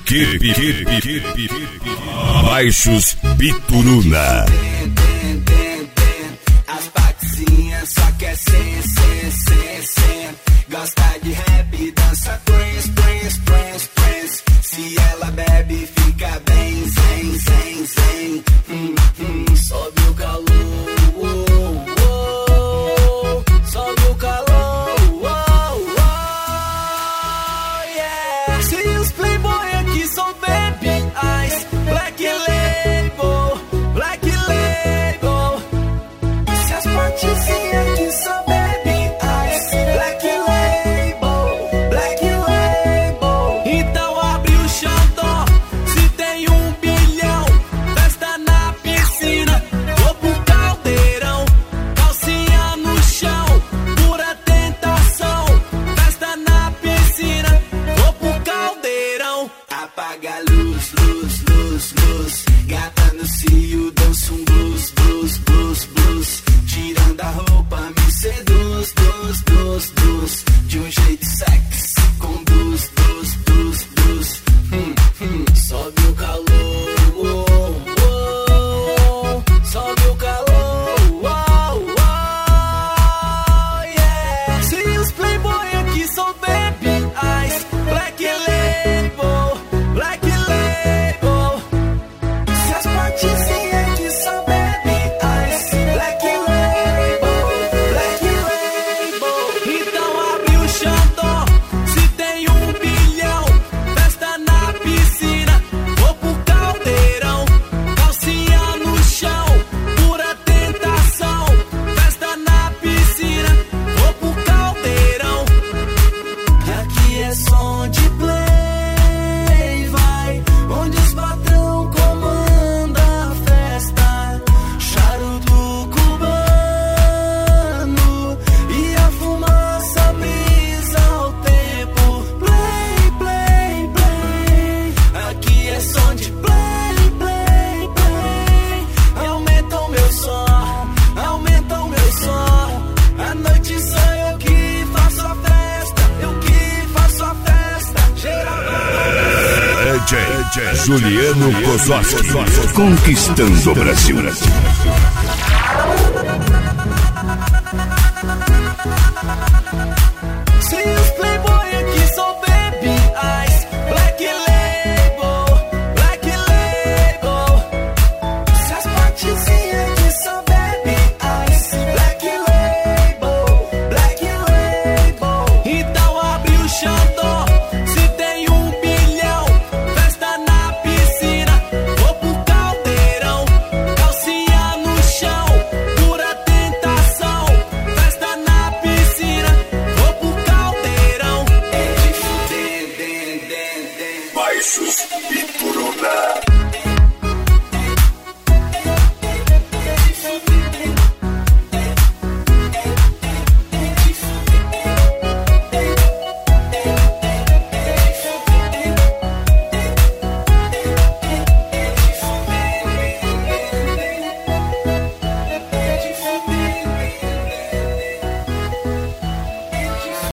Baixos Bituruna. As patricinhas só quer sen. Gosta de rap, dança Prince. Se ela bebe, fica bem, zen. Sobe o calor, sobe o calor, yeah. Se os playboy aqui são baby eyes, black label. E se as patricinhas aqui são baby eyes, black label. Então abre o xandó, se tem 1 bilhão, festa na piscina, vou pro caldeirão, calcinha no chão, pura tentação, festa na piscina, vou pro caldeirão. Apaga a luz, gata no cio, dança um blues, tirando a roupa, me seduz, de um jeito sexy, com blues. Sobe o calor, sobe o calor, yeah. Se os playboy aqui são baby eyes, black label. E se as patricinhas aqui são baby eyes, black label. Então abre o xandó, se tem 1 bilhão, festa na piscina, vou pro caldeirão, calcinha no chão, pura tentação, festa na piscina, vou pro caldeirão. Aqui é som de play, vai, onde os patrão comanda a festa, charuto cubano e a fumaça brisa ao tempo. Play, aqui é som de play. Aumenta o meu som, a noite só eu que faço a festa, geral. DJ Juliano Kozowski, conquistando o Brasil.